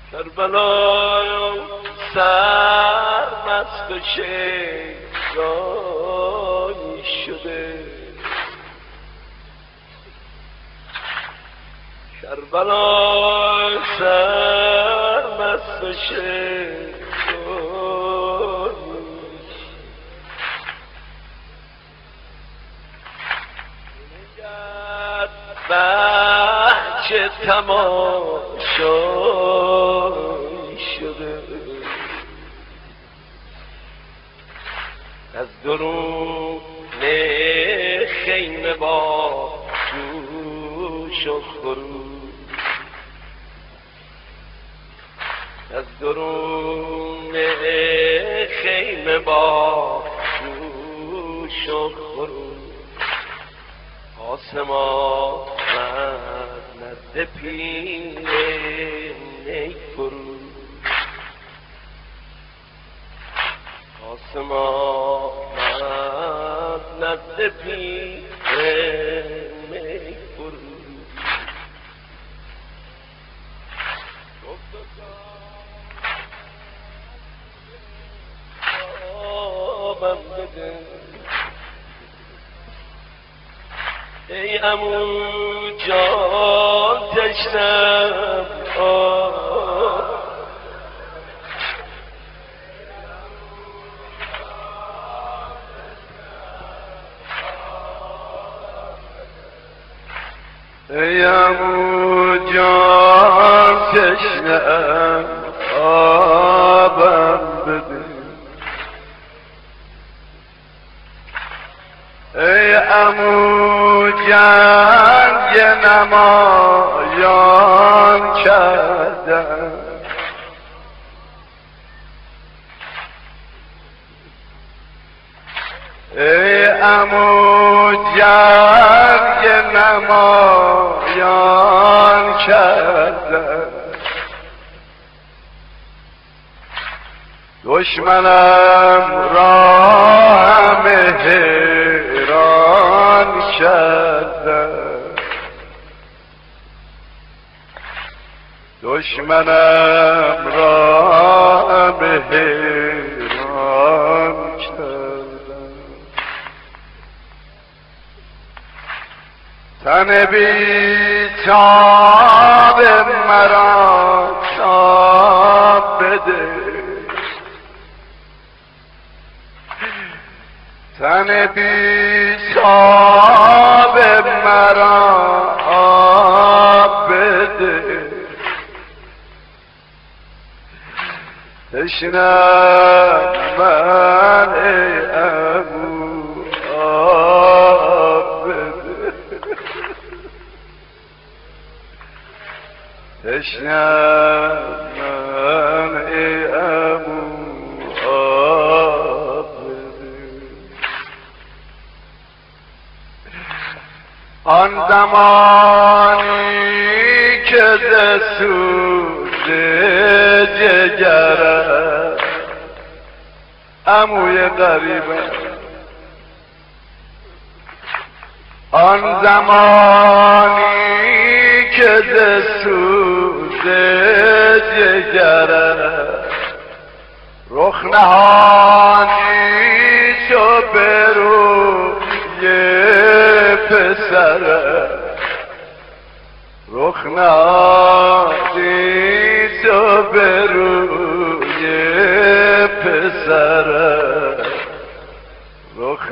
کربلا سرمست و شیدایی شده، کربلا سرمست و شیدایی بچه تماشایی شده، از درون خیمه با جوش و خروش، از درون خیمه با جوش و خروش، آسمان نزد پیر نی فروش، آسمان نزد پیر نی فروش، آبم بده ای عمو جان تشنم ای عمو جان تشنم آبم بده، ای عمو جنگ نمایان کردم، ای عمو جنگ نمایان کردم، دشمنم را مهران کردم، دشمنم را مهران کردم، تن بی تاب مرا تاب بده، تن بی تاب مرا آب بده، تشنم من ای عمو آب بده، تشنم من ای عمو آب بده. آن زمانی که ز سوز جگرم عموی غریبم، آن زمانی که ز سوز جگرم رخ نهانی شو به روی پسرم، رخ نهانی شو به روی پسرم، رخ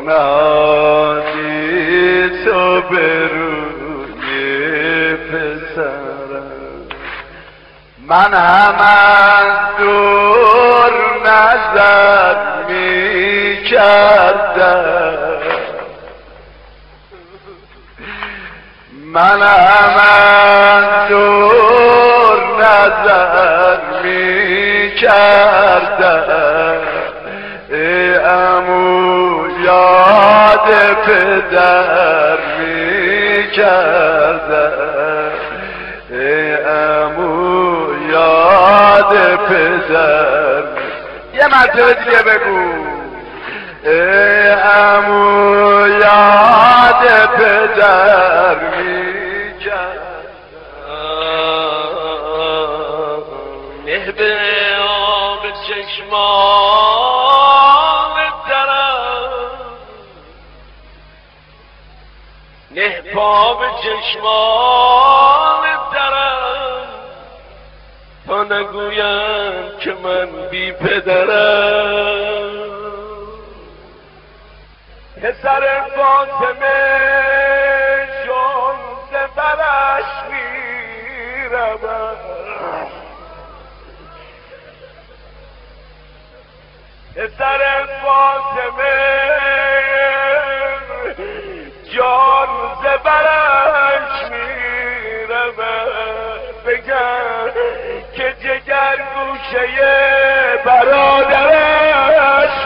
نهانی شو به روی پسرم، من هم از دور نظر می کردم، من هم از دور نظر می کردم، ای عمو یاد پدر می کردم، ای عمو یاد پدر. یه مرتبه دیگه بگو ای عمو یاد پدر می کردم، نه به آب چشمان درم، نه پا به چشمان درم، تا نگویم که من بی پدرم. پسر فاطمه چون سفرش میرود، پسر فاطمه جان زبرش میرود، بگم که جگر گوشه برادرش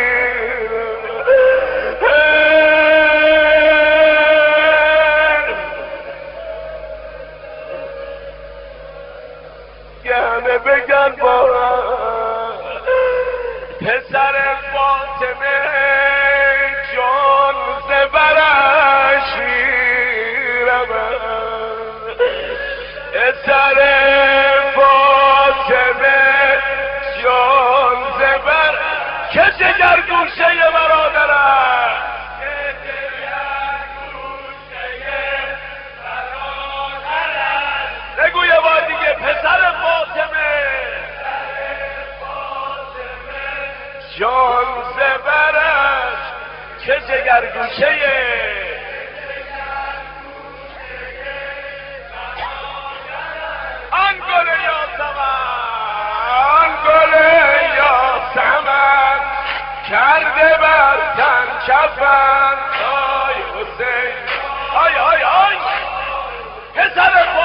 میرود. بگن با پسر فاطمه جان زبرش میرود، پسر فاطمه جان زبر که جگر گوشه برادرش، نگو یه بار دیگه پسر فاطمه جان زبرش که جگر گوشه آن گل یاسمن، گل یاسمن کرده بر تن کفن. آی حسین آی آی آی پسر